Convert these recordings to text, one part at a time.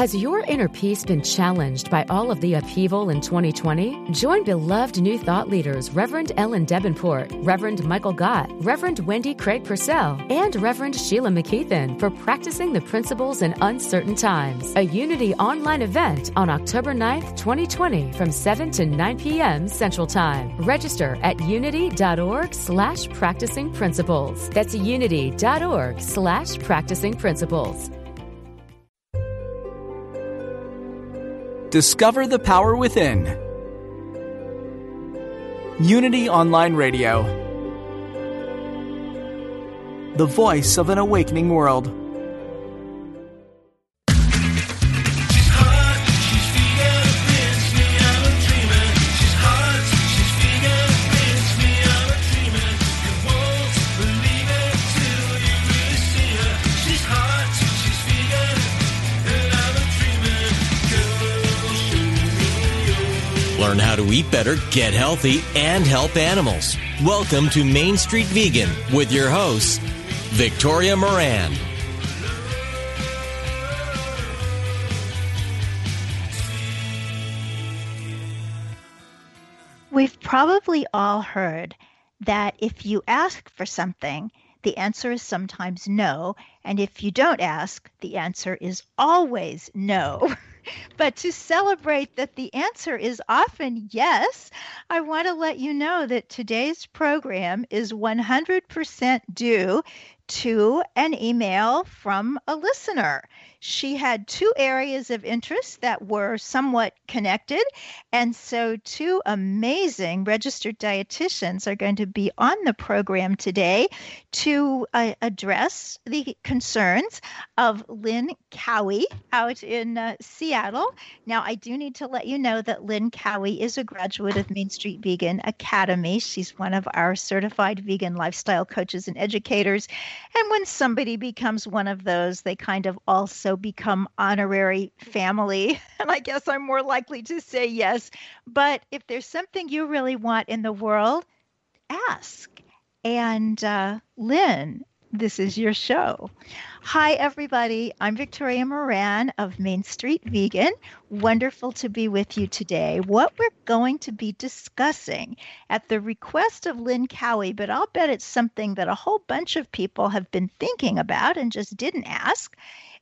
Has your inner peace been challenged by all of the upheaval in 2020? Join beloved new thought leaders Reverend Ellen Davenport, Reverend Michael Gott, Reverend Wendy Craig Purcell, and Reverend Sheila McKeithen for Practicing the Principles in Uncertain Times, a Unity online event on October 9th, 2020 from 7 to 9 p.m. Central Time. Register at unity.org/practicing principles. That's unity.org/practicing principles. Discover the power within. Unity Online Radio. The voice of an awakening world. Learn how to eat better, get healthy, and help animals. Welcome to Main Street Vegan with your host, Victoria Moran. We've probably all heard that if you ask for something, the answer is sometimes no, and if you don't ask, the answer is always no. But to celebrate that the answer is often yes, I want to let you know that today's program is 100% due to an email from a listener. She had two areas of interest that were somewhat connected, and so two amazing registered dietitians are going to be on the program today to address the concerns of Lynn Cowie out in Seattle. Now, I do need to let you know that Lynn Cowie is a graduate of Main Street Vegan Academy. She's one of our certified vegan lifestyle coaches and educators. And when somebody becomes one of those, they kind of also become honorary family. And I guess I'm more likely to say yes. But if there's something you really want in the world, ask. And Lynn, this is your show. Hi, everybody. I'm Victoria Moran of Main Street Vegan. Wonderful to be with you today. What we're going to be discussing at the request of Lynn Cowie, but I'll bet it's something that a whole bunch of people have been thinking about and just didn't ask,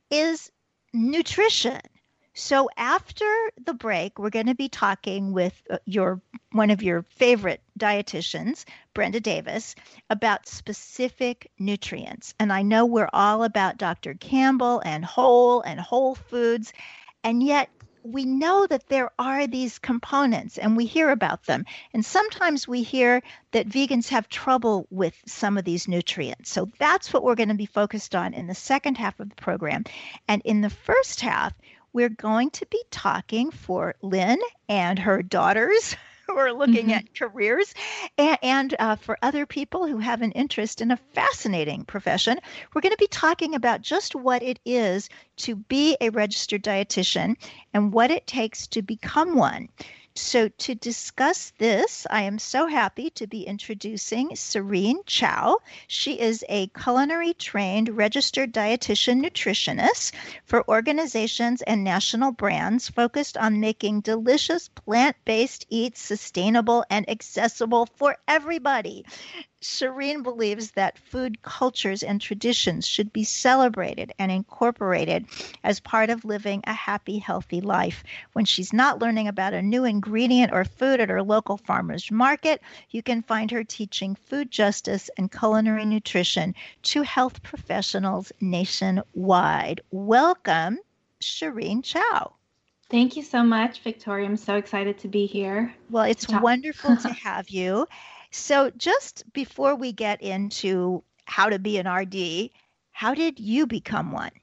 is nutrition. So after the break, we're going to be talking with one of your favorite dietitians, Brenda Davis, about specific nutrients. And I know we're all about Dr. Campbell and whole foods, and yet we know that there are these components and we hear about them. And sometimes we hear that vegans have trouble with some of these nutrients. So that's what we're going to be focused on in the second half of the program. And in the first half, we're going to be talking for Lynn and her daughters who are looking at careers and for other people who have an interest in a fascinating profession. We're going to be talking about just what it is to be a registered dietitian and what it takes to become one. So to discuss this, I am so happy to be introducing Serene Chow. She is a culinary trained registered dietitian nutritionist for organizations and national brands focused on making delicious plant-based eats sustainable and accessible for everybody. Serene believes that food cultures and traditions should be celebrated and incorporated as part of living a happy, healthy life. When she's not learning about a new ingredient or food at her local farmer's market, you can find her teaching food justice and culinary nutrition to health professionals nationwide. Welcome, Serene Chow. Thank you so much, Victoria. I'm so excited to be here. Well, it's wonderful to have you. So just before we get into how to be an RD, how did you become one?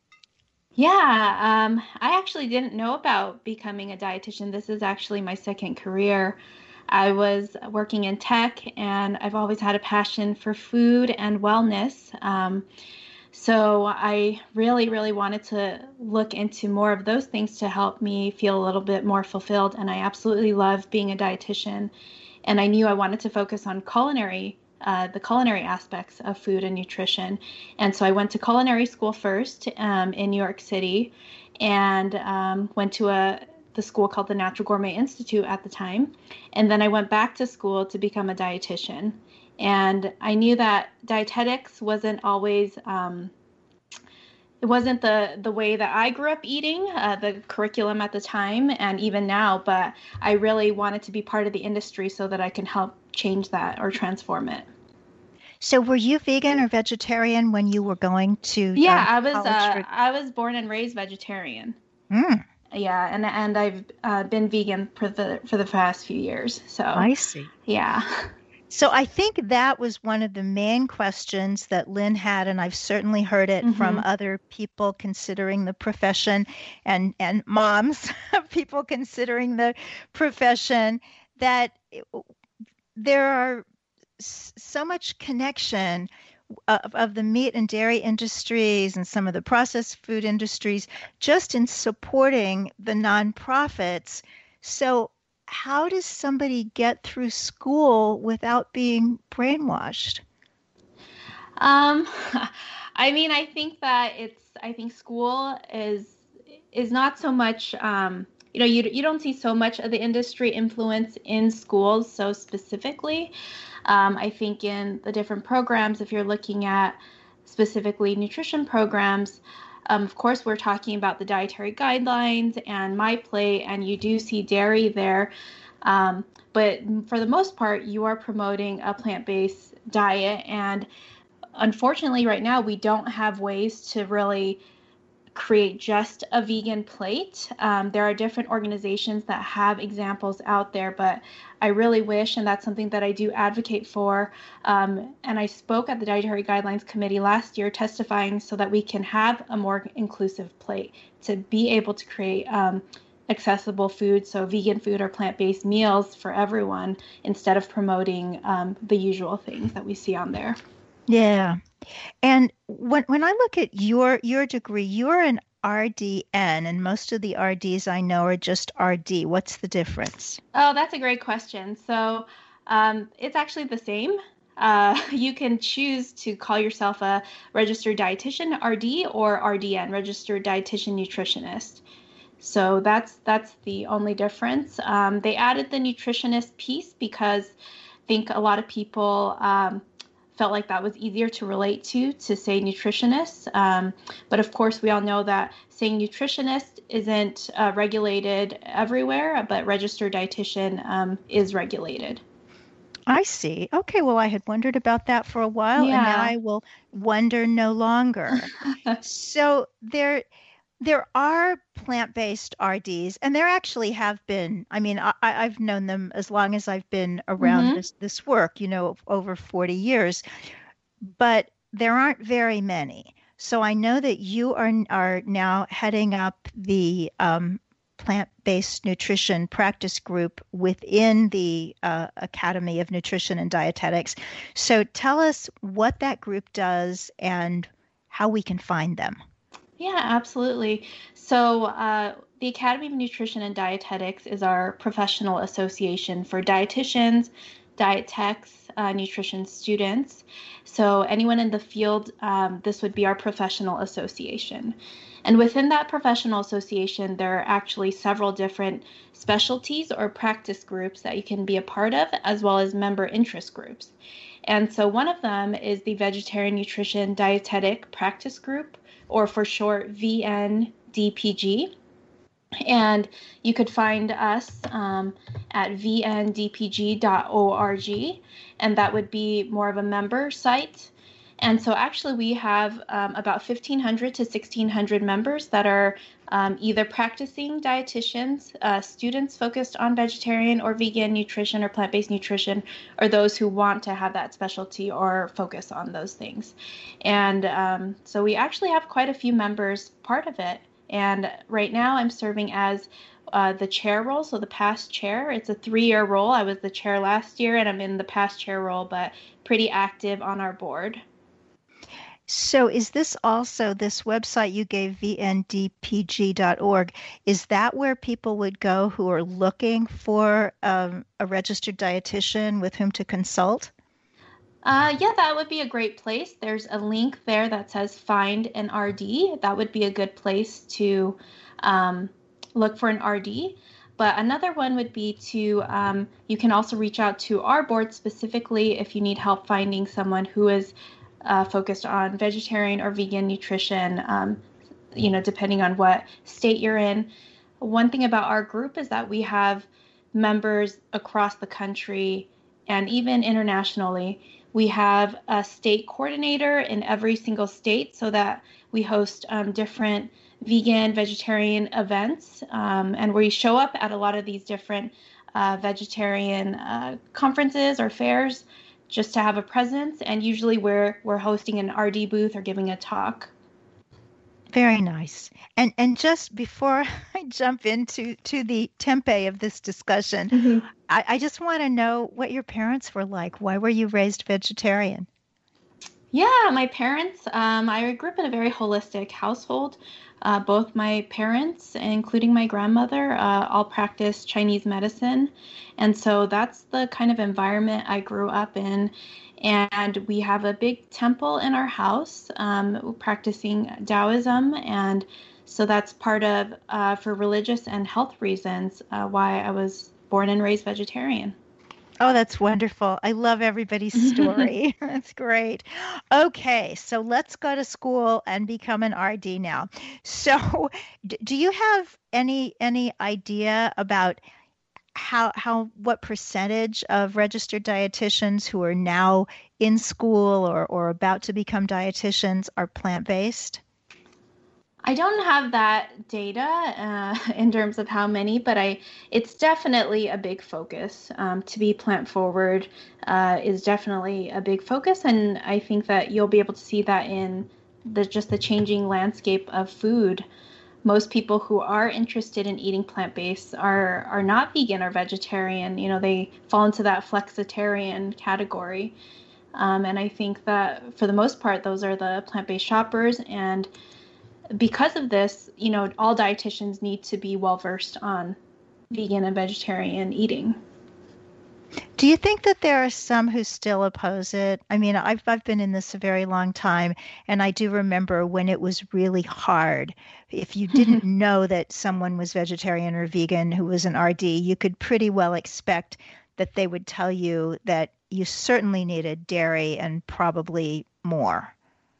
Yeah, I actually didn't know about becoming a dietitian. This is actually my second career. I was working in tech, and I've always had a passion for food and wellness. So I really, really wanted to look into more of those things to help me feel a little bit more fulfilled. And I absolutely love being a dietitian. And I knew I wanted to focus on culinary the culinary aspects of food and nutrition. And so I went to culinary school first in New York City, and went to the school called the Natural Gourmet Institute at the time. And then I went back to school to become a dietitian. And I knew that dietetics wasn't always, it wasn't the way that I grew up eating, the curriculum at the time, and even now, but I really wanted to be part of the industry so that I can help change that or transform it. So were you vegan or vegetarian when you were going to Yeah, college? I was born and raised vegetarian. Mm, Yeah, and I've been vegan for the past few years. So I see. yeah. So I think that was one of the main questions that Lynn had, and I've certainly heard it from other people considering the profession and moms of people considering the profession, that there are so much connection of the meat and dairy industries and some of the processed food industries just in supporting the nonprofits. So how does somebody get through school without being brainwashed? I mean, I think that I think school is not so much, you don't see so much of the industry influence in schools so specifically. I think in the different programs, if you're looking at specifically nutrition programs, of course, we're talking about the dietary guidelines and My Plate, and you do see dairy there. But for the most part, you are promoting a plant-based diet. And unfortunately, right now, we don't have ways to really create just a vegan plate. There are different organizations that have examples out there, but I really wish, and that's something that I do advocate for, and I spoke at the Dietary Guidelines Committee last year testifying so that we can have a more inclusive plate to be able to create accessible food, so vegan food or plant-based meals for everyone instead of promoting the usual things that we see on there. Yeah. And when I look at your degree, you're an RDN, and most of the RDs I know are just RD. What's the difference? Oh, that's a great question. So it's actually the same. You can choose to call yourself a registered dietitian, RD, or RDN, registered dietitian nutritionist. So that's the only difference. They added the nutritionist piece because I think a lot of people felt like that was easier to relate to say nutritionist. But of course, we all know that saying nutritionist isn't regulated everywhere, but registered dietitian is regulated. I see. Okay, well, I had wondered about that for a while, Yeah. and now I will wonder no longer. So there are plant-based RDs, and there actually have been. I mean, I've known them as long as I've been around this work, over 40 years, but there aren't very many. So I know that you are now heading up the plant-based nutrition practice group within the Academy of Nutrition and Dietetics. So tell us what that group does and how we can find them. Yeah, absolutely. So the Academy of Nutrition and Dietetics is our professional association for dietitians, diet techs, nutrition students. So anyone in the field, this would be our professional association. And within that professional association, there are actually several different specialties or practice groups that you can be a part of, as well as member interest groups. And so one of them is the Vegetarian Nutrition Dietetic Practice Group, or for short, VNDPG. And you could find us at vndpg.org, and that would be more of a member site. And so actually we have about 1,500 to 1,600 members that are either practicing dietitians, students focused on vegetarian or vegan nutrition or plant-based nutrition, or those who want to have that specialty or focus on those things. And so we actually have quite a few members part of it. And right now I'm serving as the chair role, so the past chair. It's a 3-year role. I was the chair last year, and I'm in the past chair role, but pretty active on our board. So is this also, this website you gave, vndpg.org, is that where people would go who are looking for a registered dietitian with whom to consult? Yeah, that would be a great place. There's a link there that says Find an RD. That would be a good place to look for an RD. But another one would be to, you can also reach out to our board specifically if you need help finding someone who is focused on vegetarian or vegan nutrition, depending on what state you're in. One thing about our group is that we have members across the country and even internationally. We have a state coordinator in every single state so that we host different vegan, vegetarian events, and we show up at a lot of these different vegetarian conferences or fairs just to have a presence. And usually we're hosting an RD booth or giving a talk. Very nice. And just before I jump into the tempeh of this discussion, I just want to know what your parents were like. Why were you raised vegetarian? Yeah, my parents, I grew up in a very holistic household. Both my parents, including my grandmother, all practice Chinese medicine. And so that's the kind of environment I grew up in. And we have a big temple in our house practicing Taoism. And so that's part of, for religious and health reasons, why I was born and raised vegetarian. Oh, that's wonderful. I love everybody's story. That's great. Okay, so let's go to school and become an RD now. So do you have any idea about what percentage of registered dietitians who are now in school or about to become dietitians are plant-based? I don't have that data in terms of how many, but it's definitely a big focus. To be plant forward is definitely a big focus, and I think that you'll be able to see that in the changing landscape of food. Most people who are interested in eating plant-based are not vegan or vegetarian. They fall into that flexitarian category. And I think that for the most part, those are the plant-based shoppers. And because of this, all dietitians need to be well-versed on vegan and vegetarian eating. Do you think that there are some who still oppose it? I mean, I've been in this a very long time, and I do remember when it was really hard. If you didn't know that someone was vegetarian or vegan who was an RD, you could pretty well expect that they would tell you that you certainly needed dairy and probably more.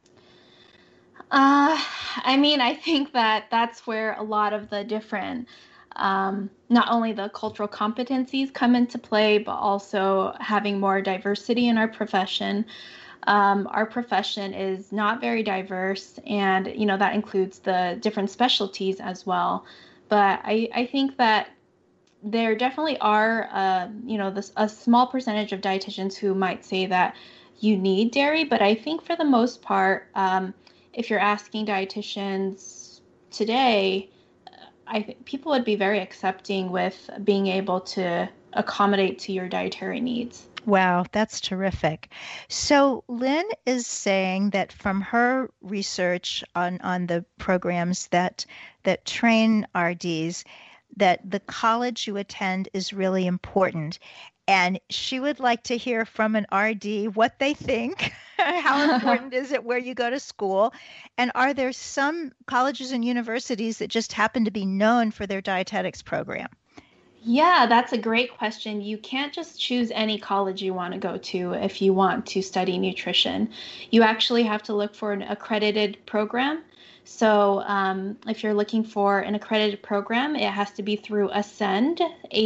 I think that that's where a lot of the different not only the cultural competencies come into play, but also having more diversity in our profession. Our profession is not very diverse, and that includes the different specialties as well. But I think that there definitely are a small percentage of dietitians who might say that you need dairy, but I think for the most part, if you're asking dietitians today, I think people would be very accepting with being able to accommodate to your dietary needs. Wow, that's terrific. So Lynn is saying that from her research on the programs that train RDs, that the college you attend is really important. And she would like to hear from an RD what they think. How important is it where you go to school? And are there some colleges and universities that just happen to be known for their dietetics program? Yeah, that's a great question. You can't just choose any college you want to go to if you want to study nutrition. You actually have to look for an accredited program. So if you're looking for an accredited program, it has to be through ACEND,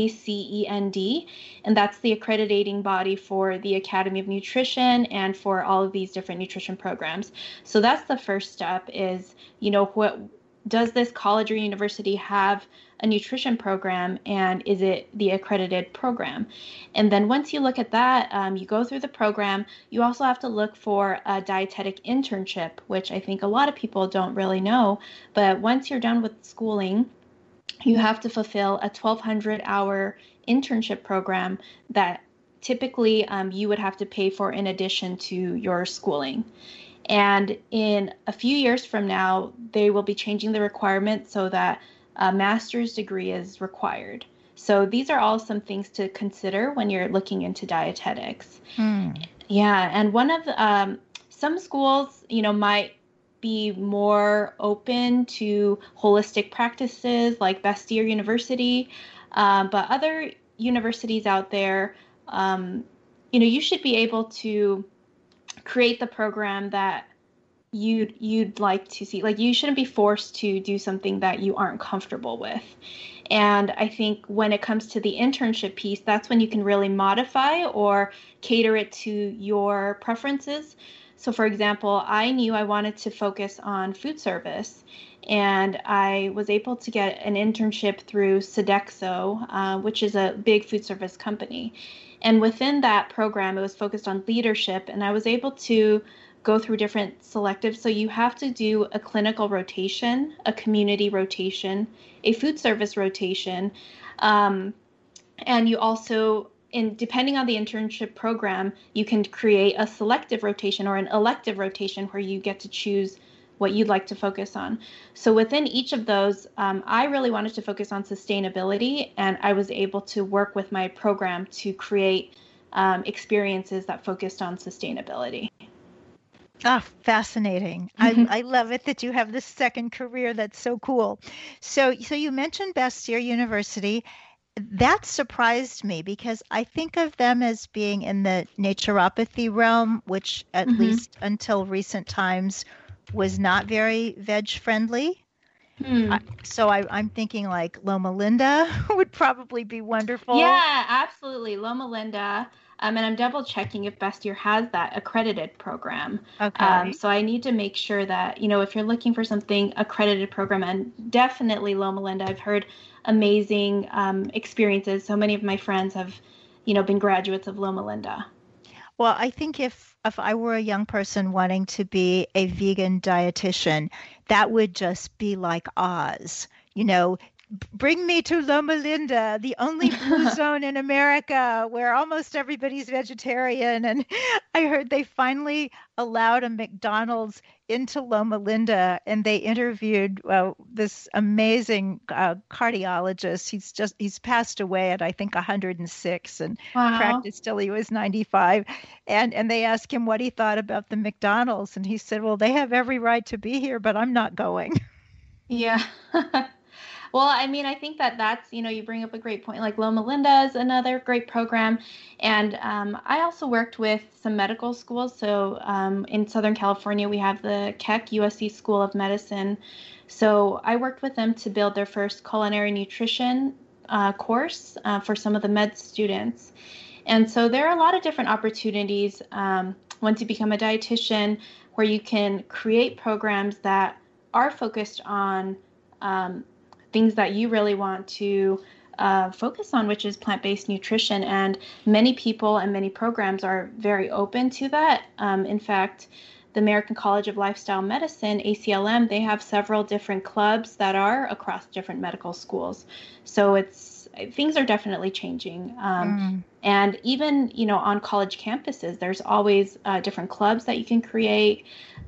ACEND, and that's the accrediting body for the Academy of Nutrition and for all of these different nutrition programs. So that's the first step is, what does this college or university have a nutrition program, and is it the accredited program? And then once you look at that, you go through the program. You also have to look for a dietetic internship, which I think a lot of people don't really know. But once you're done with schooling, you have to fulfill a 1,200-hour internship program that typically you would have to pay for in addition to your schooling. And in a few years from now, they will be changing the requirement so that a master's degree is required. So these are all some things to consider when you're looking into dietetics. Yeah, and one of some schools, might be more open to holistic practices like Bastyr University, but other universities out there, you should be able to create the program that you'd like to see. Like, you shouldn't be forced to do something that you aren't comfortable with. And I think when it comes to the internship piece, that's when you can really modify or cater it to your preferences. So for example, I knew I wanted to focus on food service, and I was able to get an internship through Sodexo, which is a big food service company. And within that program, it was focused on leadership, and I was able to go through different selectives. So you have to do a clinical rotation, a community rotation, a food service rotation, and you also, depending on the internship program, you can create a selective rotation or an elective rotation where you get to choose what you'd like to focus on. So within each of those, I really wanted to focus on sustainability, and I was able to work with my program to create experiences that focused on sustainability. Ah, fascinating. I love it that you have this second career. That's so cool. So you mentioned Bastyr University. That surprised me because I think of them as being in the naturopathy realm, which at least until recent times was not very veg friendly. So I'm thinking like Loma Linda would probably be wonderful. Yeah, absolutely. Loma Linda. And I'm double checking if Bastyr has that accredited program. Okay. So I need to make sure that, if you're looking for something accredited program, and definitely Loma Linda, I've heard amazing experiences. So many of my friends have, been graduates of Loma Linda. Well, I think if I were a young person wanting to be a vegan dietitian, that would just be like Oz, bring me to Loma Linda, the only blue zone in America where almost everybody's vegetarian. And I heard they finally allowed a McDonald's into Loma Linda, and they interviewed this amazing cardiologist. He's passed away at, I think, 106 and practiced till he was 95. And they asked him what he thought about the McDonald's. And he said, well, they have every right to be here, but I'm not going. Yeah. Well, I mean, I think that's, you bring up a great point. Like Loma Linda is another great program. And I also worked with some medical schools. So in Southern California, we have the Keck USC School of Medicine. So I worked with them to build their first culinary nutrition course for some of the med students. And so there are a lot of different opportunities once you become a dietitian where you can create programs that are focused on things that you really want to focus on, which is plant-based nutrition. And many people and many programs are very open to that. In fact, the American College of Lifestyle Medicine, ACLM, they have several different clubs that are across different medical schools. So things are definitely changing. And even, on college campuses, there's always different clubs that you can create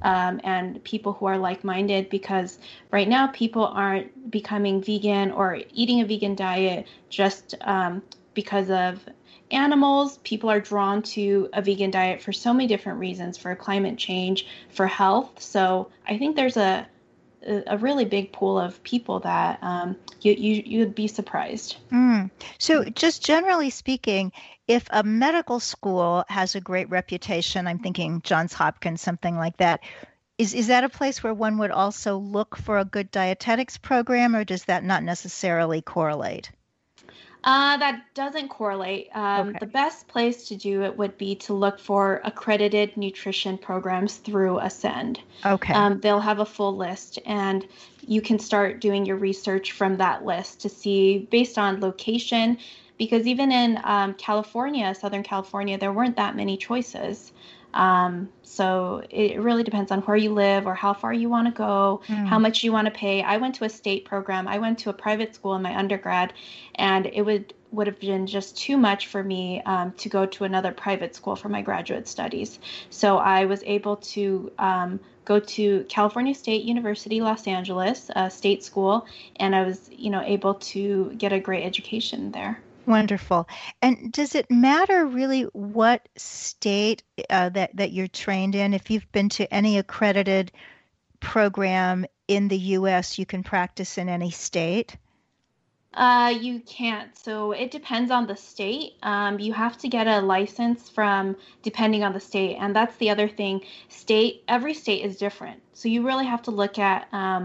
and people who are like-minded, because right now people aren't becoming vegan or eating a vegan diet just because of animals. People are drawn to a vegan diet for so many different reasons, for climate change, for health. So I think there's a really big pool of people that you'd be surprised. So just generally speaking, if a medical school has a great reputation, I'm thinking Johns Hopkins, something like that, is that a place where one would also look for a good dietetics program, or does that not necessarily correlate? That doesn't correlate. Okay. The best place to do it would be to look for accredited nutrition programs through Ascend. Okay. They'll have a full list, and you can start doing your research from that list to see based on location, because even in California, Southern California, there weren't that many choices. So it really depends on where you live or how far you want to go, how much you want to pay. I went to a state program. I went to a private school in my undergrad, and it would have been just too much for me to go to another private school for my graduate studies. So I was able to go to California State University, Los Angeles, a state school, and I was, able to get a great education there. Wonderful. And does it matter really what state that you're trained in? If you've been to any accredited program in the U.S., you can practice in any state? You can't. So it depends on the state. You have to get a license from depending on the state. And that's the other thing. Every state is different. So you really have to look at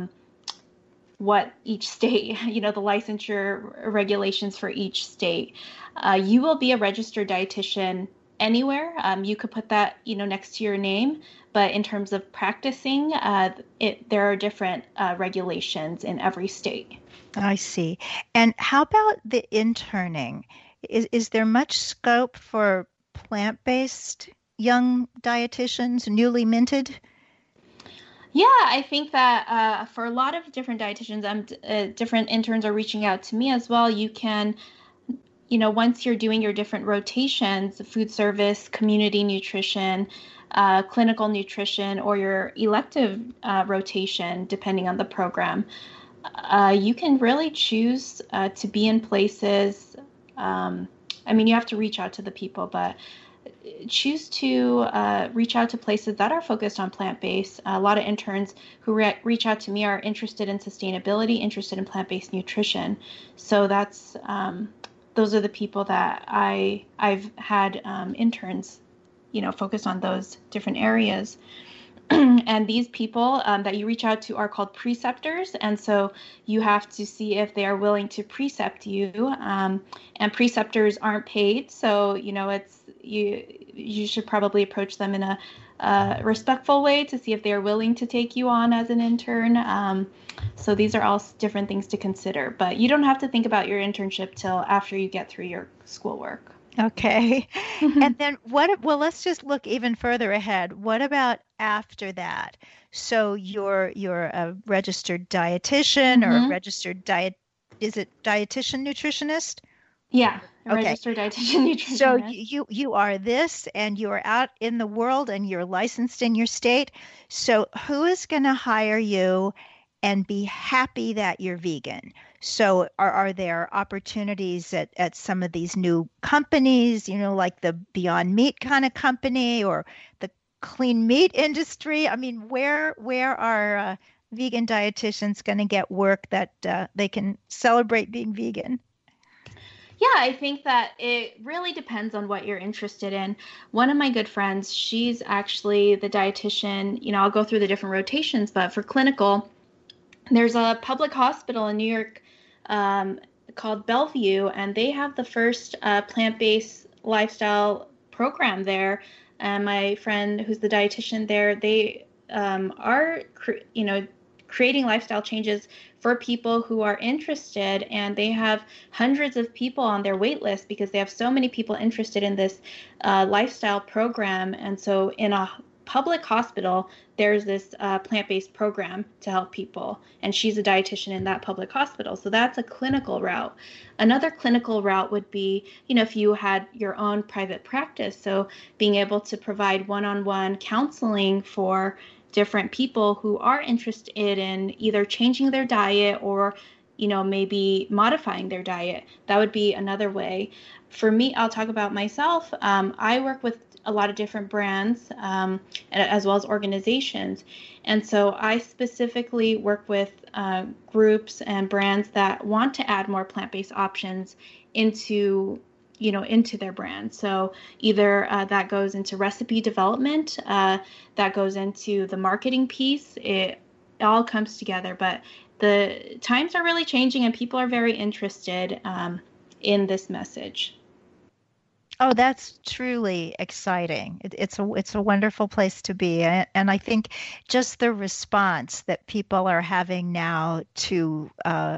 what each state, the licensure regulations for each state. You will be a registered dietitian anywhere. You could put that, next to your name. But in terms of practicing, there are different regulations in every state. I see. And how about the interning? Is there much scope for plant-based young dietitians, newly minted? Yeah, I think that for a lot of different dietitians, different interns are reaching out to me as well. You can, once you're doing your different rotations, food service, community nutrition, clinical nutrition, or your elective rotation, depending on the program, you can really choose to be in places. You have to reach out to the people, but choose to reach out to places that are focused on plant-based. A lot of interns who reach out to me are interested in sustainability, interested in plant-based nutrition. So those are the people that I've had interns, focused on those different areas. And these people that you reach out to are called preceptors. And so you have to see if they are willing to precept you. And preceptors aren't paid. So, you should probably approach them in a respectful way to see if they are willing to take you on as an intern. So these are all different things to consider. But you don't have to think about your internship till after you get through your schoolwork. Okay. And then let's just look even further ahead. What about after that? So you're a registered dietitian or a registered is it dietitian nutritionist? Yeah, registered dietitian nutritionist. So you are this, and you are out in the world and you're licensed in your state. So who is going to hire you and be happy that you're vegan? So are there opportunities at some of these new companies, like the Beyond Meat kind of company or the clean meat industry? I mean, where are vegan dietitians going to get work that they can celebrate being vegan? Yeah, I think that it really depends on what you're interested in. One of my good friends, she's actually the dietitian. I'll go through the different rotations, but for clinical, there's a public hospital in New York called Bellevue, and they have the first plant-based lifestyle program there. And my friend, who's the dietitian there, they are, creating lifestyle changes for people who are interested, and they have hundreds of people on their wait list because they have so many people interested in this lifestyle program. And so in a public hospital, there's this plant-based program to help people, and she's a dietitian in that public hospital. So that's a clinical route. Another clinical route would be, if you had your own private practice, so being able to provide one-on-one counseling for different people who are interested in either changing their diet or, maybe modifying their diet. That would be another way. For me, I'll talk about myself. I work with a lot of different brands as well as organizations. And so I specifically work with groups and brands that want to add more plant-based options into their brand. So either that goes into recipe development, that goes into the marketing piece. It all comes together. But the times are really changing, and people are very interested in this message. Oh, that's truly exciting. It's a wonderful place to be. And I think just the response that people are having now to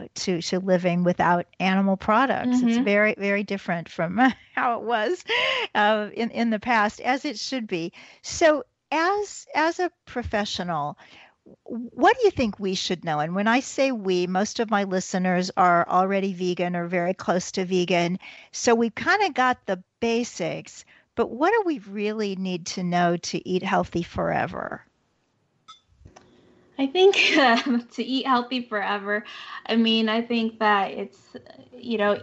living without animal products, it's very, very different from how it was in the past, as it should be. So as a professional, what do you think we should know? And when I say we, most of my listeners are already vegan or very close to vegan. So we've kind of got the basics, but what do we really need to know to eat healthy forever? I think to eat healthy forever, I think that it's,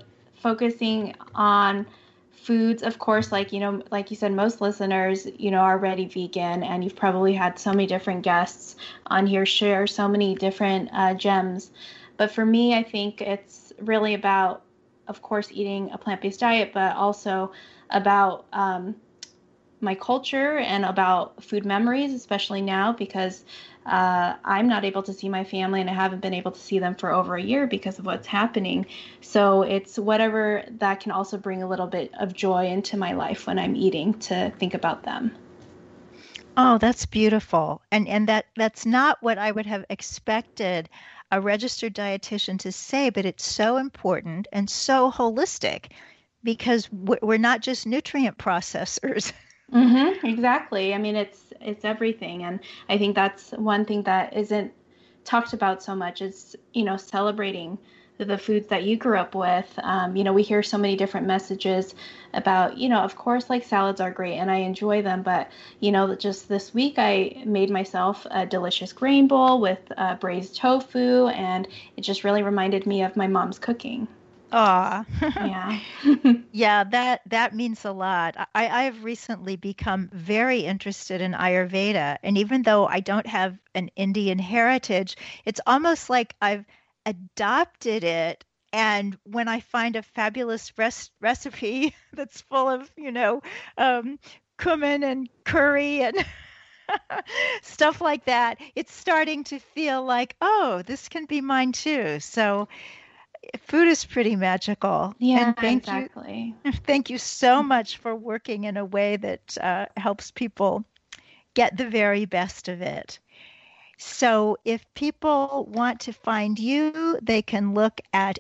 focusing on foods, of course, like you said, most listeners, are already vegan, and you've probably had so many different guests on here share so many different gems. But for me, I think it's really about, of course, eating a plant-based diet, but also about my culture and about food memories, especially now, because I'm not able to see my family, and I haven't been able to see them for over a year because of what's happening. So it's whatever that can also bring a little bit of joy into my life when I'm eating, to think about them. Oh, that's beautiful. And that's not what I would have expected a registered dietitian to say, but it's so important and so holistic, because we're not just nutrient processors. Mm-hmm, exactly. I mean, it's everything. And I think that's one thing that isn't talked about so much is, celebrating the foods that you grew up with. We hear so many different messages about, of course, like salads are great and I enjoy them. But, just this week I made myself a delicious grain bowl with braised tofu, and it just really reminded me of my mom's cooking. Aw. Yeah. Yeah, that means a lot. I've recently become very interested in Ayurveda. And even though I don't have an Indian heritage, it's almost like I've adopted it. And when I find a fabulous recipe that's full of, cumin and curry and stuff like that, it's starting to feel like, oh, this can be mine too. So food is pretty magical. Yeah, And exactly. thank you so much for working in a way that helps people get the very best of it. So if people want to find you, they can look at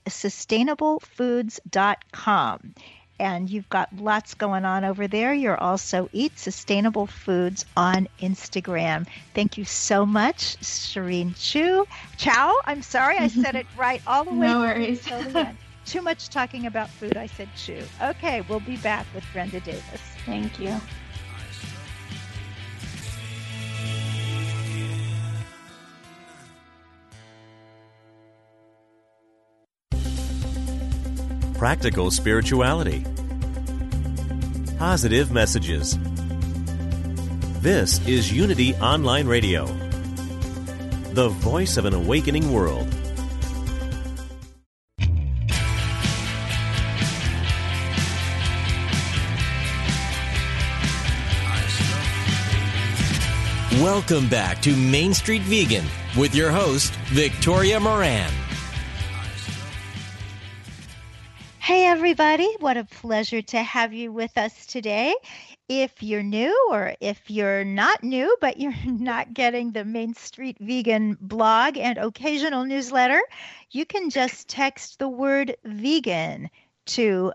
eatsustainablefoods.com. And you've got lots going on over there. You're also Eat Sustainable Foods on Instagram. Thank you so much, Shireen Chow. I'm sorry, I said it right all the way. No worries. Too much talking about food. I said Chu. Okay, we'll be back with Brenda Davis. Thank you. Practical spirituality. Positive messages. This is Unity Online Radio, the voice of an awakening world. Welcome back to Main Street Vegan with your host, Victoria Moran. Hey, everybody. What a pleasure to have you with us today. If you're new, or if you're not new, but you're not getting the Main Street Vegan blog and occasional newsletter, you can just text the word vegan to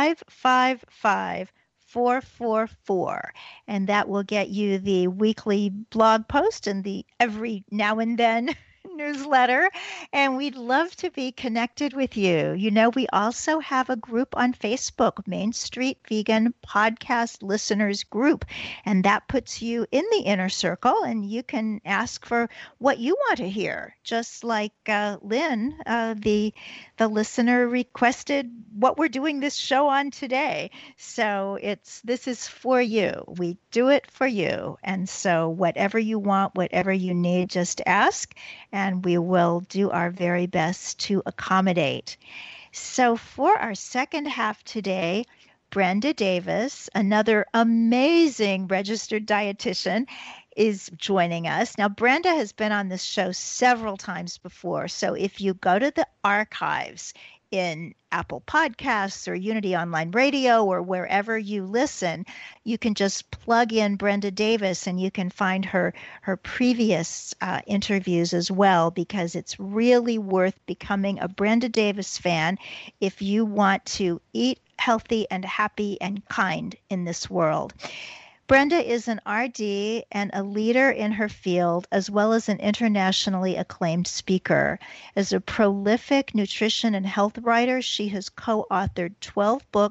555-444, and that will get you the weekly blog post and the every now and then newsletter, and we'd love to be connected with you. We also have a group on Facebook, Main Street Vegan Podcast Listeners Group, and that puts you in the inner circle, and you can ask for what you want to hear, just like Lynn, the listener, requested what we're doing this show on today. So this is for you. We do it for you. And so whatever you want, whatever you need, just ask, and we will do our very best to accommodate. So for our second half today, Brenda Davis, another amazing registered dietitian, is joining us. Now, Brenda has been on this show several times before. So if you go to the archives in Apple Podcasts or Unity Online Radio or wherever you listen, you can just plug in Brenda Davis and you can find her previous interviews as well, because it's really worth becoming a Brenda Davis fan if you want to eat healthy and happy and kind in this world. Brenda is an RD and a leader in her field, as well as an internationally acclaimed speaker. As a prolific nutrition and health writer, she has co-authored 12 books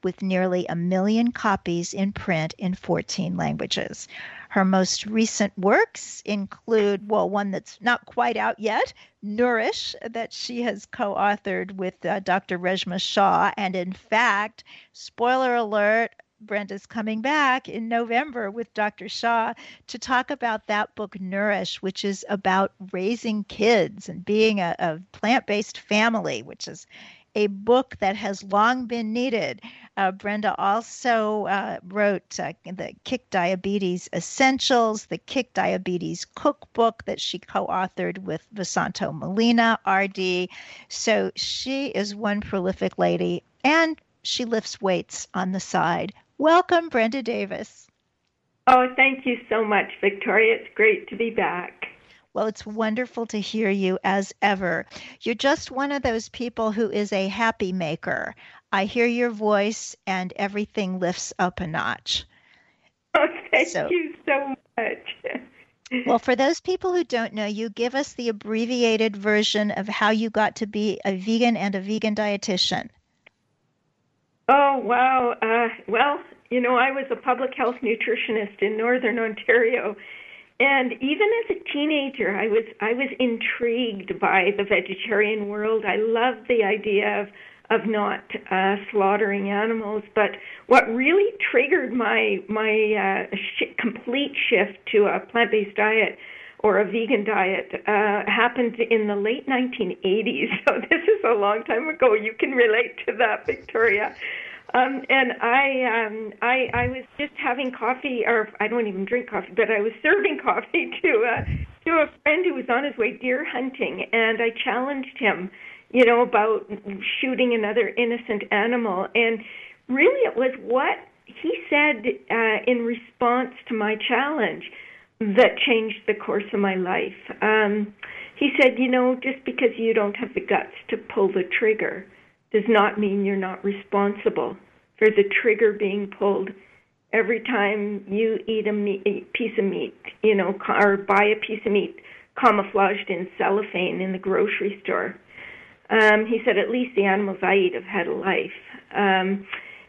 with nearly 1 million copies in print in 14 languages. Her most recent works include, well, one that's not quite out yet, Nourish, that she has co-authored with Dr. Reshma Shah. And in fact, spoiler alert, Brenda's coming back in November with Dr. Shah to talk about that book, Nourish, which is about raising kids and being a plant-based family, which is a book that has long been needed. Brenda also wrote the Kick Diabetes Essentials, the Kick Diabetes Cookbook that she co-authored with Vasanto Molina, RD. So she is one prolific lady, and she lifts weights on the side. Welcome, Brenda Davis. Oh, thank you so much, Victoria. It's great to be back. Well, it's wonderful to hear you as ever. You're just one of those people who is a happy maker. I hear your voice and everything lifts up a notch. Oh, thank you so much. Well, for those people who don't know you, give us the abbreviated version of how you got to be a vegan and a vegan dietitian. Oh, wow. Well, I was a public health nutritionist in Northern Ontario. And even as a teenager, I was intrigued by the vegetarian world. I loved the idea of not slaughtering animals. But what really triggered my complete shift to a plant-based diet or a vegan diet happened in the late 1980s. So this is a long time ago. You can relate to that, Victoria. And I was just having coffee, or I don't even drink coffee, but I was serving coffee to a friend who was on his way deer hunting, and I challenged him, about shooting another innocent animal. And really, it was what he said in response to my challenge that changed the course of my life. He said, just because you don't have the guts to pull the trigger does not mean you're not responsible for the trigger being pulled every time you eat a piece of meat, or buy a piece of meat camouflaged in cellophane in the grocery store. He said, at least the animals I eat have had a life. And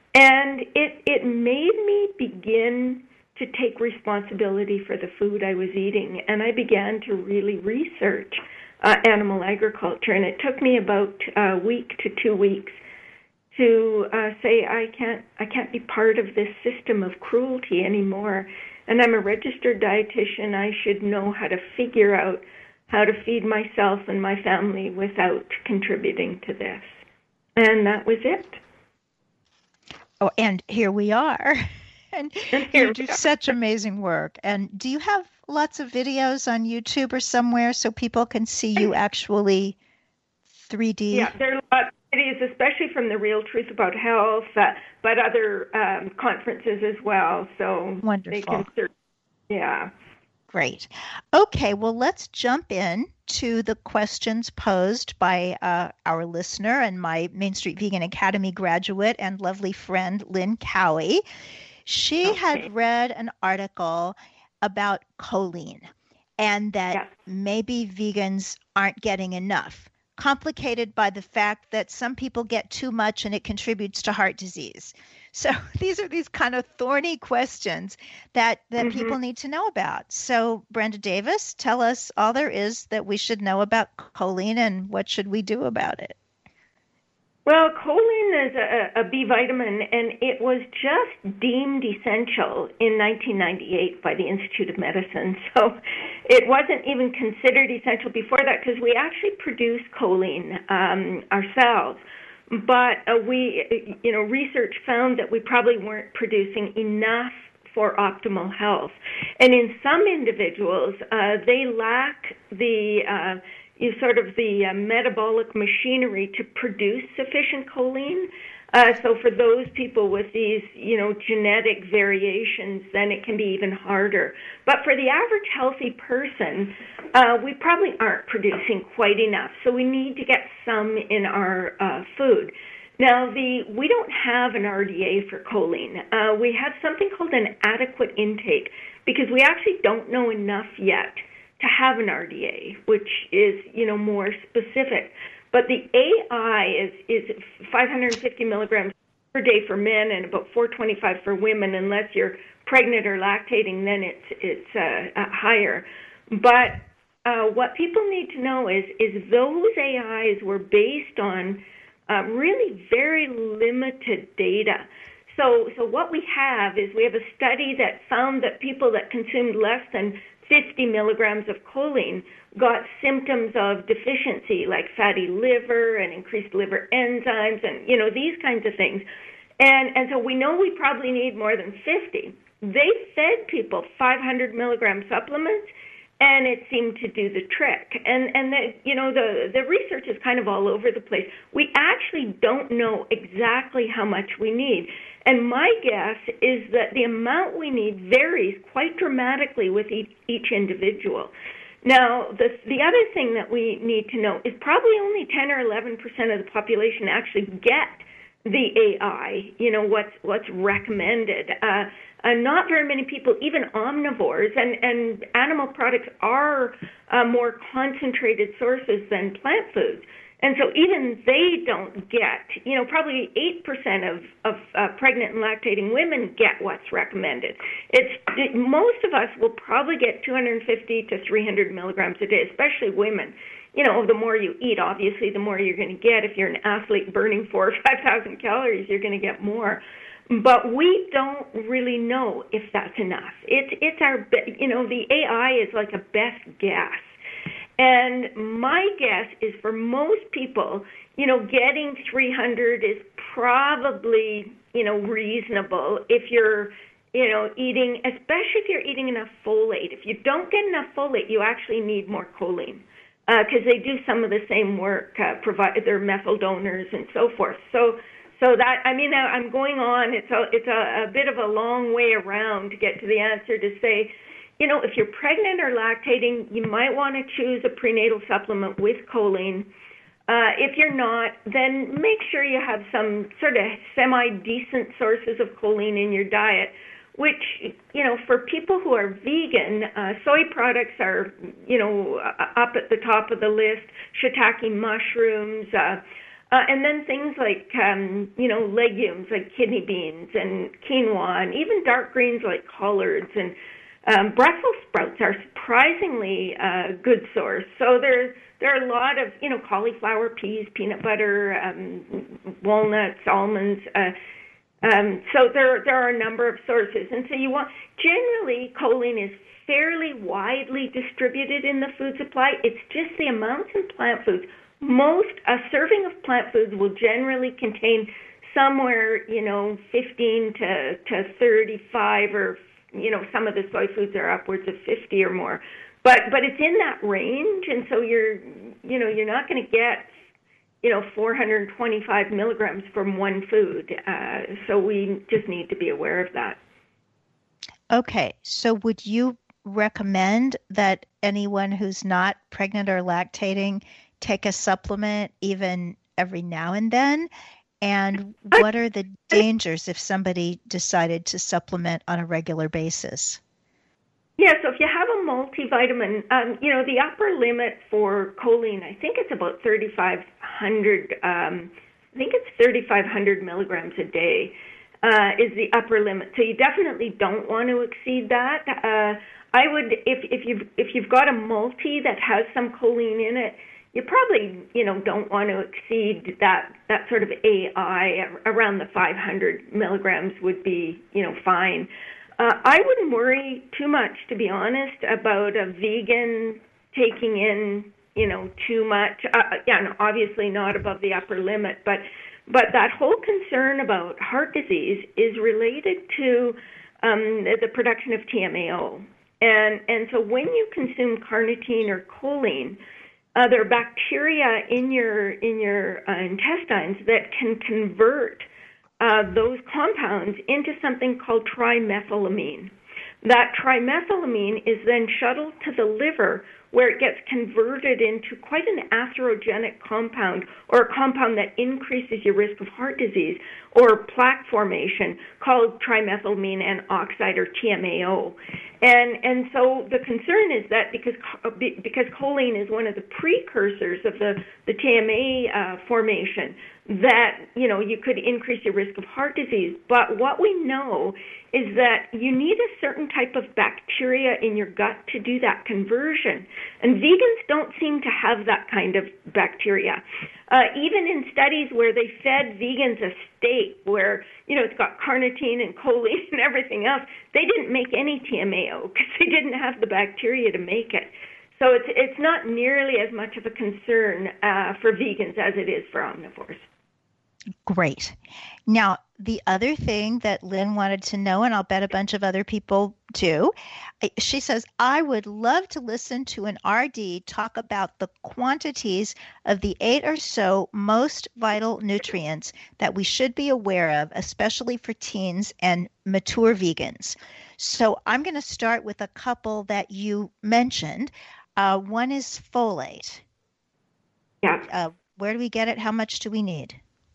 it made me begin to take responsibility for the food I was eating, and I began to really research animal agriculture, and it took me about a week to 2 weeks to say I can't be part of this system of cruelty anymore. And I'm a registered dietitian. I should know how to figure out how to feed myself and my family without contributing to this. And that was it. Oh, and here we are. And you do such amazing work. And do you have lots of videos on YouTube or somewhere so people can see you actually 3D? Yeah, there are lots of videos, especially from the Real Truth About Health, but other conferences as well. So wonderful. They can search. Yeah. Great. Okay, well, let's jump in to the questions posed by our listener and my Main Street Vegan Academy graduate and lovely friend, Lynn Cowie. She had read an article about choline and that maybe vegans aren't getting enough, complicated by the fact that some people get too much and it contributes to heart disease. So these are these kind of thorny questions that people need to know about. So Brenda Davis, tell us all there is that we should know about choline and what should we do about it? Well, choline is a B vitamin, and it was just deemed essential in 1998 by the Institute of Medicine. So it wasn't even considered essential before that because we actually produce choline ourselves. But research found that we probably weren't producing enough for optimal health. And in some individuals, they lack the metabolic machinery to produce sufficient choline. So for those people with these, genetic variations, then it can be even harder. But for the average healthy person, we probably aren't producing quite enough. So we need to get some in our food. Now, we don't have an RDA for choline. We have something called an adequate intake because we actually don't know enough yet to have an RDA, which is, more specific. But the AI is 550 milligrams per day for men and about 425 for women. Unless you're pregnant or lactating, then it's higher. But what people need to know is those AIs were based on really very limited data. So what we have is we have a study that found that people that consumed less than 50 milligrams of choline got symptoms of deficiency like fatty liver and increased liver enzymes and, these kinds of things. And so we know we probably need more than 50. They fed people 500 milligram supplements, and it seemed to do the trick. And the research is kind of all over the place. We actually don't know exactly how much we need. And my guess is that the amount we need varies quite dramatically with each individual. Now, the other thing that we need to know is probably only 10 or 11% of the population actually get the AI, what's recommended. Not very many people, even omnivores, and animal products are more concentrated sources than plant foods. And so even they don't get, probably 8% of pregnant and lactating women get what's recommended. Most of us will probably get 250 to 300 milligrams a day, especially women. The more you eat, obviously, the more you're going to get. If you're an athlete burning 4,000 or 5,000 calories, you're going to get more. But we don't really know if that's enough. It's our, the AI is like a best guess. And my guess is for most people, getting 300 is probably, reasonable if you're, eating, especially if you're eating enough folate. If you don't get enough folate, you actually need more choline because they do some of the same work, provide their methyl donors and so forth. So that, I'm going on. It's a bit of a long way around to get to the answer to say, if you're pregnant or lactating, you might want to choose a prenatal supplement with choline. If you're not, then make sure you have some sort of semi-decent sources of choline in your diet, which, for people who are vegan, soy products are, up at the top of the list, shiitake mushrooms, and then things like, legumes like kidney beans and quinoa, and even dark greens like collards and Brussels sprouts are surprisingly a good source. So there are a lot of, cauliflower, peas, peanut butter, walnuts, almonds. So there are a number of sources. And so generally, choline is fairly widely distributed in the food supply. It's just the amounts in plant foods. A serving of plant foods will generally contain somewhere, 15 to 35 or some of the soy foods are upwards of 50 or more, but it's in that range, and so you're not going to get 425 milligrams from one food. So we just need to be aware of that. Okay, so would you recommend that anyone who's not pregnant or lactating take a supplement even every now and then? And what are the dangers if somebody decided to supplement on a regular basis? Yeah, so if you have a multivitamin, the upper limit for choline, I think it's about 3,500. I think it's 3,500 milligrams a day is the upper limit. So you definitely don't want to exceed that. I would, if you've got a multi that has some choline in it, you probably, don't want to exceed that sort of AI. Around the 500 milligrams would be, fine. I wouldn't worry too much, to be honest, about a vegan taking in, too much. Obviously not above the upper limit, but that whole concern about heart disease is related to the production of TMAO. And so when you consume carnitine or choline, there are bacteria in your intestines that can convert those compounds into something called trimethylamine. That trimethylamine is then shuttled to the liver, where it gets converted into quite an atherogenic compound, or a compound that increases your risk of heart disease or plaque formation, called trimethylamine N oxide, or TMAO. And so the concern is that because choline is one of the precursors of the TMA formation, that you could increase your risk of heart disease. But what we know is that you need a certain type of bacteria in your gut to do that conversion. And vegans don't seem to have that kind of bacteria. Even in studies where they fed vegans a steak where, it's got carnitine and choline and everything else, they didn't make any TMAO because they didn't have the bacteria to make it. So it's not nearly as much of a concern for vegans as it is for omnivores. Great. Now, the other thing that Lynn wanted to know, and I'll bet a bunch of other people too, she says, I would love to listen to an RD talk about the quantities of the 8 or so most vital nutrients that we should be aware of, especially for teens and mature vegans. So I'm going to start with a couple that you mentioned. One is folate. Yeah. Where do we get it? How much do we need?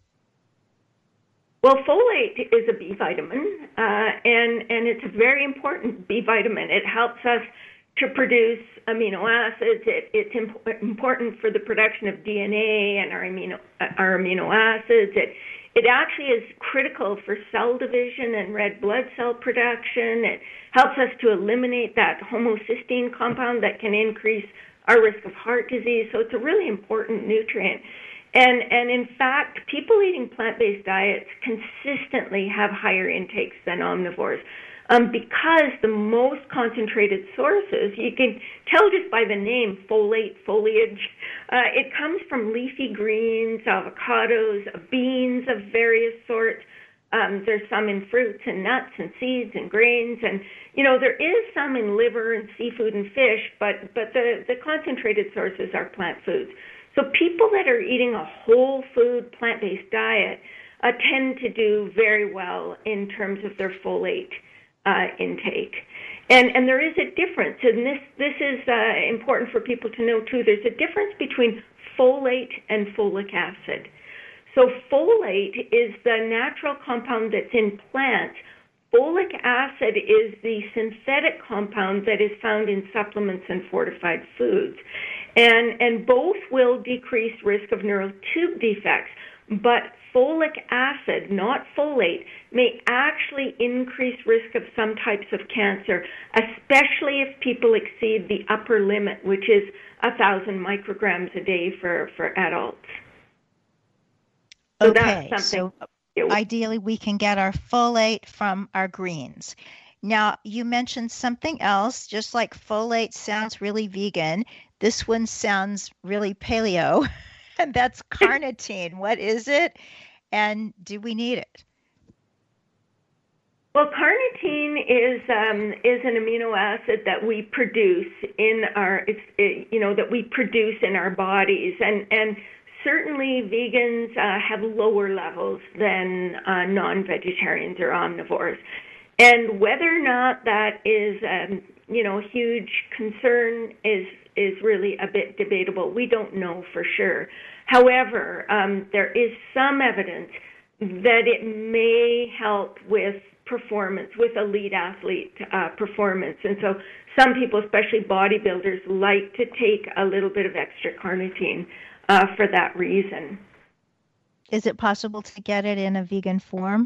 Well, folate is a B vitamin, and it's a very important B vitamin. It helps us to produce amino acids. It's important for the production of DNA and our amino acids. It actually is critical for cell division and red blood cell production. It helps us to eliminate that homocysteine compound that can increase our risk of heart disease. So it's a really important nutrient. And in fact, people eating plant-based diets consistently have higher intakes than omnivores because the most concentrated sources, you can tell just by the name, folate, foliage, it comes from leafy greens, avocados, beans of various sorts. There's some in fruits and nuts and seeds and grains, and there is some in liver and seafood and fish, but the concentrated sources are plant foods. So people that are eating a whole food plant-based diet tend to do very well in terms of their folate intake. And there is a difference, and this is important for people to know too. There's a difference between folate and folic acid. So folate is the natural compound that's in plants. Folic acid is the synthetic compound that is found in supplements and fortified foods. And both will decrease risk of neural tube defects, but folic acid, not folate, may actually increase risk of some types of cancer, especially if people exceed the upper limit, which is 1,000 micrograms a day for adults. So okay, that's something. So ideally we can get our folate from our greens. Now, you mentioned something else, just like folate sounds really vegan, this one sounds really paleo, and that's carnitine. What is it, and do we need it? Well, carnitine is an amino acid that we produce in our bodies, and certainly vegans have lower levels than non-vegetarians or omnivores. And whether or not that is a huge concern is really a bit debatable. We don't know for sure. However, there is some evidence that it may help with performance, with elite athlete performance. And so some people, especially bodybuilders, like to take a little bit of extra carnitine for that reason. Is it possible to get it in a vegan form?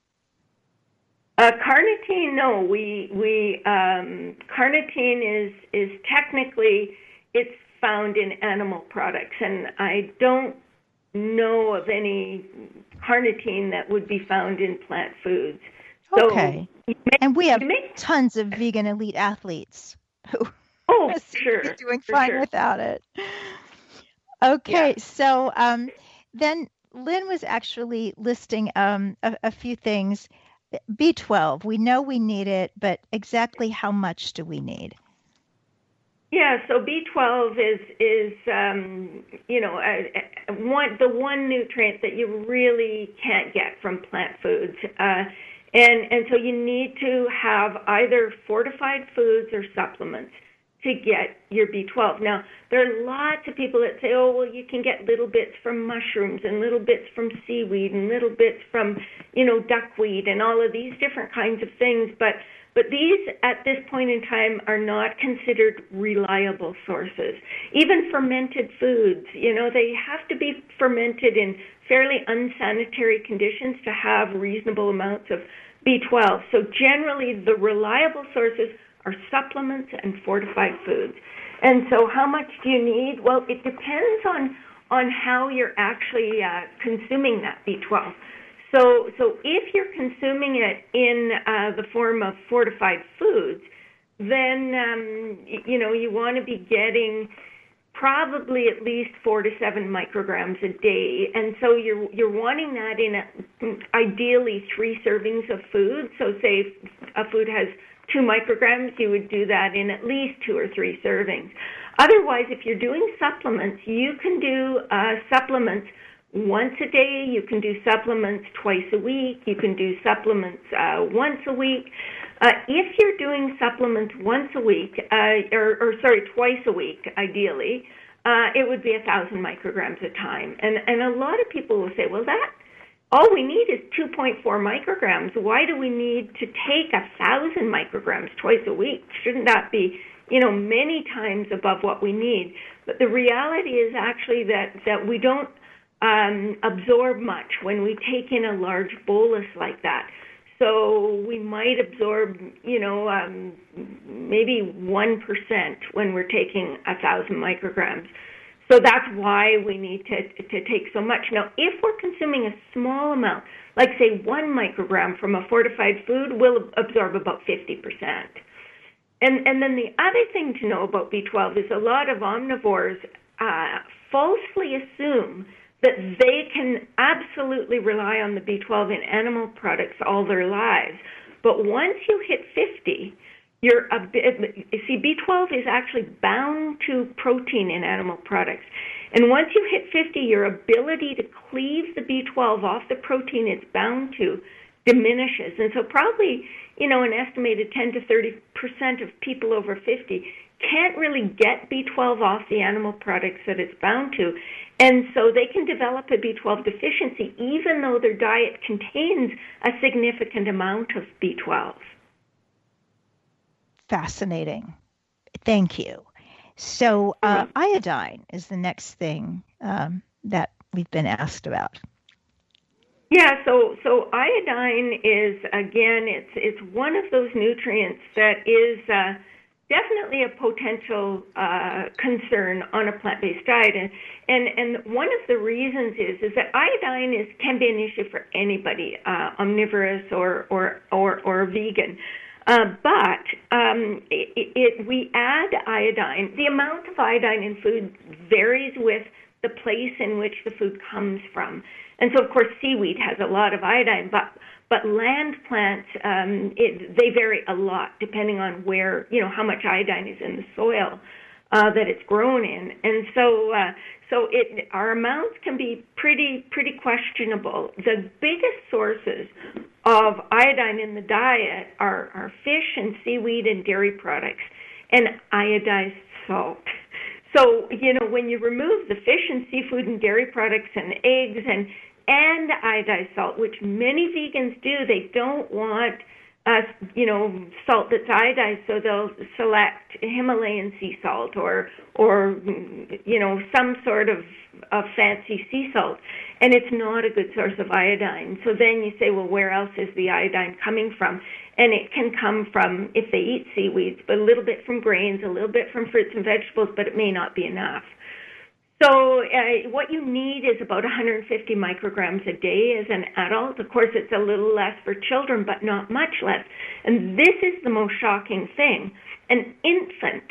Carnitine, no. Carnitine is technically, it's found in animal products, and I don't know of any carnitine that would be found in plant foods. Okay. So and we have tons of vegan elite athletes who are doing fine without it. Okay, yeah. So then Lynn was actually listing a few things. B12, we know we need it, but exactly how much do we need? Yeah, so B12 is the one nutrient that you really can't get from plant foods, and so you need to have either fortified foods or supplements to get your B12. Now, there are lots of people that say, oh, well, you can get little bits from mushrooms and little bits from seaweed and little bits from, duckweed and all of these different kinds of things. But these, at this point in time, are not considered reliable sources. Even fermented foods, they have to be fermented in fairly unsanitary conditions to have reasonable amounts of B12. So generally, the reliable sources are supplements and fortified foods. And so how much do you need? Well, it depends on how you're actually consuming that B12. So if you're consuming it in the form of fortified foods, then, you want to be getting probably at least 4 to 7 micrograms a day. And so you're wanting that in ideally 3 servings of food. So say if a food has 2 micrograms, you would do that in at least 2 or 3 servings. Otherwise, if you're doing supplements, you can do supplements once a day. You can do supplements twice a week. You can do supplements once a week. If you're doing supplements once a week, twice a week, ideally, it would be 1,000 micrograms a time. And a lot of people will say, well, all we need is 2.4 micrograms. Why do we need to take 1,000 micrograms twice a week? Shouldn't that be, many times above what we need? But the reality is actually that we don't absorb much when we take in a large bolus like that. So we might absorb, maybe 1% when we're taking 1,000 micrograms. So that's why we need to take so much. Now, if we're consuming a small amount, like say 1 microgram from a fortified food, we'll absorb about 50%. And then the other thing to know about B12 is a lot of omnivores falsely assume that they can absolutely rely on the B12 in animal products all their lives. But once you hit 50, B12 is actually bound to protein in animal products. And once you hit 50, your ability to cleave the B12 off the protein it's bound to diminishes. And so probably, an estimated 10 to 30% of people over 50 can't really get B12 off the animal products that it's bound to. And so they can develop a B12 deficiency even though their diet contains a significant amount of B12. Fascinating. Thank you. So iodine is the next thing that we've been asked about. Yeah, so iodine is, again, it's one of those nutrients that is definitely a potential concern on a plant-based diet. And one of the reasons is that iodine can be an issue for anybody, omnivorous or vegan. But we add iodine. The amount of iodine in food varies with the place in which the food comes from. And so, of course, seaweed has a lot of iodine, but land plants, they vary a lot depending on where, how much iodine is in the soil that it's grown in. And so our amounts can be pretty questionable. The biggest sources of iodine in the diet are fish and seaweed and dairy products and iodized salt. So, when you remove the fish and seafood and dairy products and eggs and iodized salt, which many vegans do, they don't want salt that's iodized, so they'll select Himalayan sea salt or some sort of fancy sea salt, and it's not a good source of iodine. So then you say, well, where else is the iodine coming from? And it can come from, if they eat seaweeds, but a little bit from grains, a little bit from fruits and vegetables, but it may not be enough. So what you need is about 150 micrograms a day as an adult. Of course, it's a little less for children, but not much less. And this is the most shocking thing. An infant,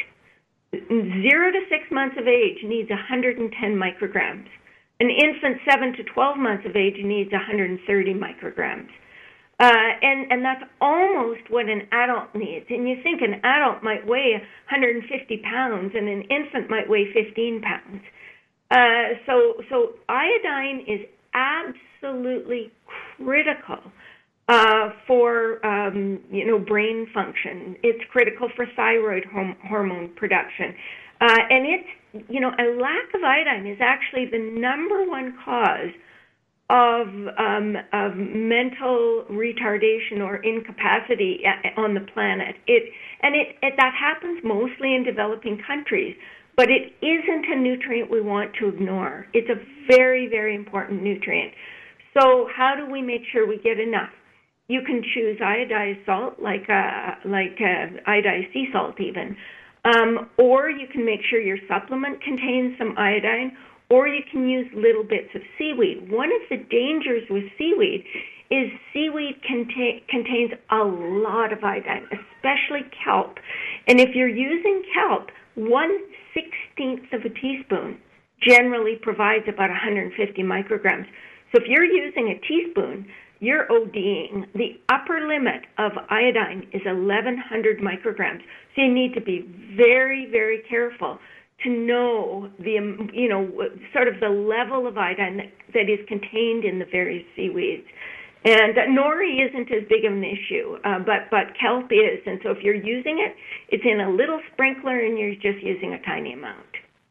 0 to 6 months of age, needs 110 micrograms. An infant 7 to 12 months of age needs 130 micrograms. And that's almost what an adult needs. And you think an adult might weigh 150 pounds and an infant might weigh 15 pounds. So iodine is absolutely critical for brain function. It's critical for thyroid hormone production. And it's, a lack of iodine is actually the number one cause of mental retardation or incapacity on the planet. That happens mostly in developing countries, but it isn't a nutrient we want to ignore. It's a very, very important nutrient. So how do we make sure we get enough? You can choose iodized salt, like iodized sea salt even, or you can make sure your supplement contains some iodine, or you can use little bits of seaweed. One of the dangers with seaweed is seaweed contains a lot of iodine, especially kelp. And if you're using kelp, 1/16 of a teaspoon generally provides about 150 micrograms. So if you're using a teaspoon, you're ODing. The upper limit of iodine is 1,100 micrograms. So you need to be very, very careful to know sort of the level of iodine that is contained in the various seaweeds. And nori isn't as big of an issue, but kelp is. And so if you're using it, it's in a little sprinkler and you're just using a tiny amount.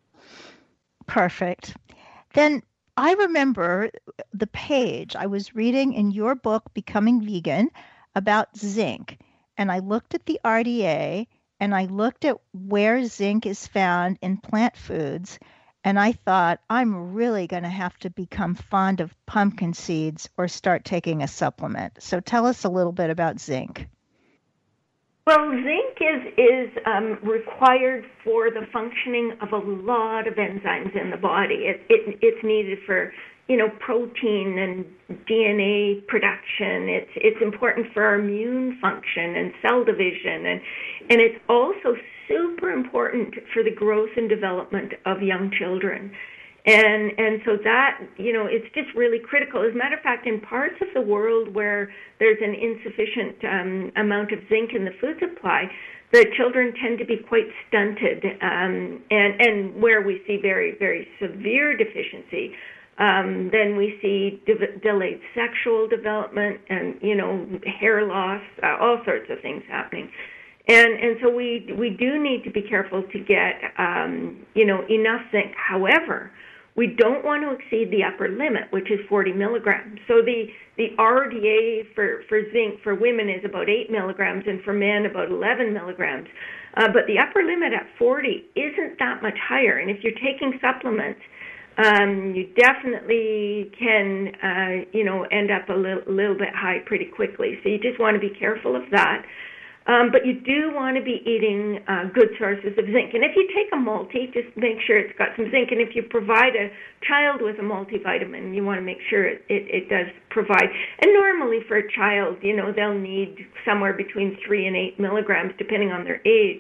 Perfect. Then I remember the page I was reading in your book, Becoming Vegan, about zinc. And I looked at the RDA and I looked at where zinc is found in plant foods. And I thought, I'm really going to have to become fond of pumpkin seeds or start taking a supplement. So tell us a little bit about zinc. Well, zinc is required for the functioning of a lot of enzymes in the body. It's needed for, protein and DNA production. It's important for our immune function and cell division, and it's also super important for the growth and development of young children. And so that, it's just really critical. As a matter of fact, in parts of the world where there's an insufficient amount of zinc in the food supply, the children tend to be quite stunted. And where we see very, very severe deficiency, then we see delayed sexual development and, hair loss, all sorts of things happening. And so we do need to be careful to get, enough zinc. However, we don't want to exceed the upper limit, which is 40 milligrams. So the RDA for zinc for women is about 8 milligrams and for men about 11 milligrams. But the upper limit at 40 isn't that much higher. And if you're taking supplements, you definitely can, end up a little bit high pretty quickly. So you just want to be careful of that. But you do want to be eating good sources of zinc. And if you take a multi, just make sure it's got some zinc. And if you provide a child with a multivitamin, you want to make sure it does provide. And normally for a child, they'll need somewhere between 3 and 8 milligrams, depending on their age.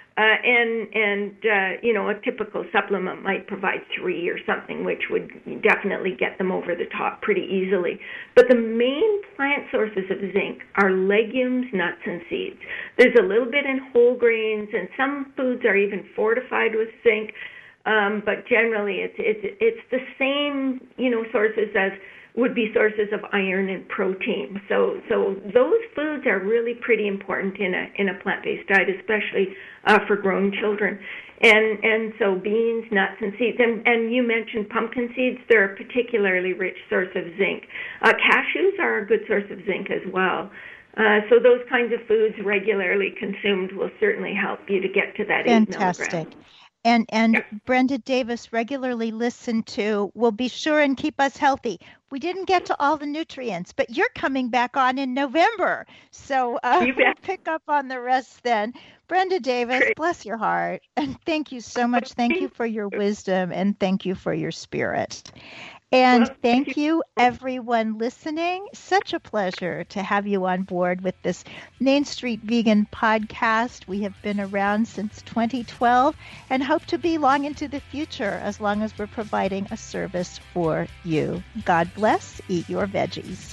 A typical supplement might provide 3 or something, which would definitely get them over the top pretty easily. But the main plant sources of zinc are legumes, nuts, and seeds. There's a little bit in whole grains, and some foods are even fortified with zinc. But generally, it's the same, sources as would be sources of iron and protein. So those foods are really pretty important in a plant-based diet, especially for grown children. And so beans, nuts, and seeds. And you mentioned pumpkin seeds. They're a particularly rich source of zinc. Cashews are a good source of zinc as well. So those kinds of foods regularly consumed will certainly help you to get to that 8 milligrams. Fantastic. And Brenda Davis regularly listened to Will Be Sure and Keep Us Healthy. We didn't get to all the nutrients, but you're coming back on in November. So we'll pick up on the rest then. Brenda Davis, Great. Bless your heart. And thank you so much. Thank you for your wisdom and thank you for your spirit. And thank you, everyone listening. Such a pleasure to have you on board with this Main Street Vegan podcast. We have been around since 2012 and hope to be long into the future as long as we're providing a service for you. God bless. Eat your veggies.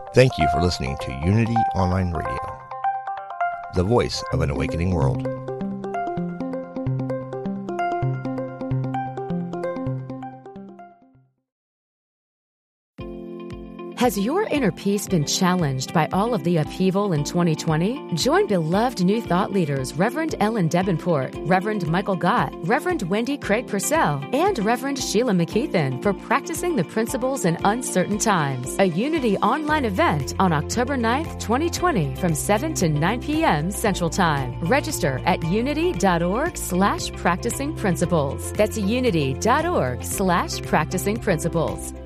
Thank you for listening to Unity Online Radio, the voice of an awakening world. Has your inner peace been challenged by all of the upheaval in 2020? Join beloved New Thought leaders Reverend Ellen Davenport, Reverend Michael Gott, Reverend Wendy Craig Purcell, and Reverend Sheila McKeithen for Practicing the Principles in Uncertain Times, a Unity online event on October 9th, 2020 from 7 to 9 p.m. Central Time. Register at unity.org/practicing principles. That's unity.org/practicing principles.